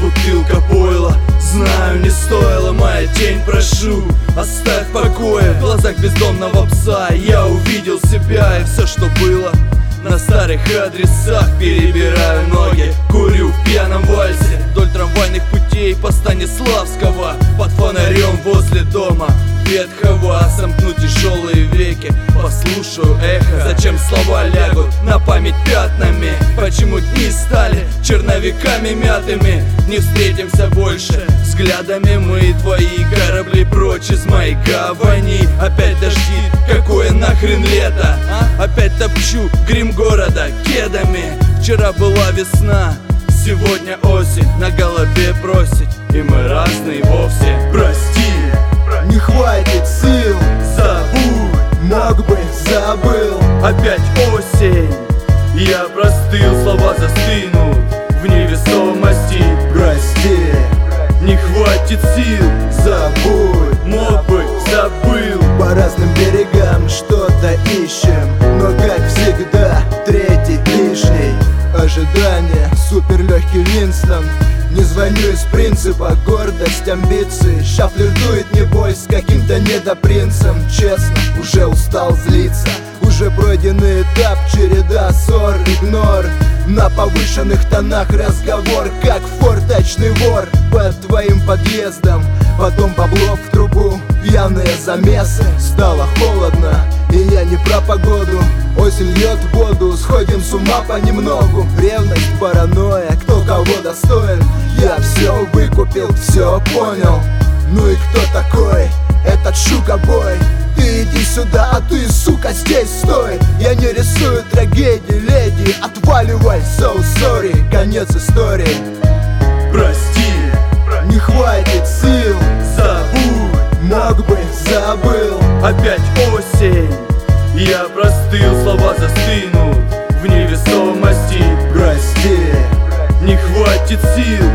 бутылка пойла. Знаю, не стоило, моя тень, прошу, оставь в покое. В глазах бездомного пса я увидел себя и все, что было. На старых адресах перебираю ноги, курю в пьяном вальсе вдоль трамвайных путей по Станиславского. Под фонарем возле дома ветхого сомкну тяжелые веки, послушаю эхо. Зачем слова лягут на память пятнами? Почему дни стали черновиками мятыми? Не встретимся больше взглядами мы, твои корабли прочь из моей гавани. Опять дожди, какое нахрен лето? Опять топчу грим города кедами. Вчера была весна, сегодня осень, на голове бросить, и мы разные вовсе. Прости, не хватит сил, забудь, мог бы, забыл. опять осень, я простыл, слова застынут в невесомости. Прости, Не хватит сил, забудь. мог бы, забыл. По разным берегам что-то ищем, но как всегда третий лишний. Ожидание, суперлегкий Винстон. Не звоню из принципа, гордость, амбиции. Ща флиртует небось с каким-то недопринцем. Честно, уже устал злиться. Уже пройденный этап, череда ссор, игнор. На повышенных тонах разговор, как форточный вор под твоим подъездом. Потом бабло в трубу, пьяные замесы. Стало холодно, и я не про погоду. Осень льет воду, сходим с ума понемногу. Ревность, паранойя, кто кого достоин. Я все выкупил, все понял. Ну и кто такой этот шугабой? Ты иди сюда, а ты, сука, здесь стой. Я не рисую трагедии, леди, отваливай, so sorry. Конец истории. Прости, Не хватит сил, забудь, мог бы, забыл. опять осень, я простыл, слова застынут в невесомости. Прости, Не хватит сил,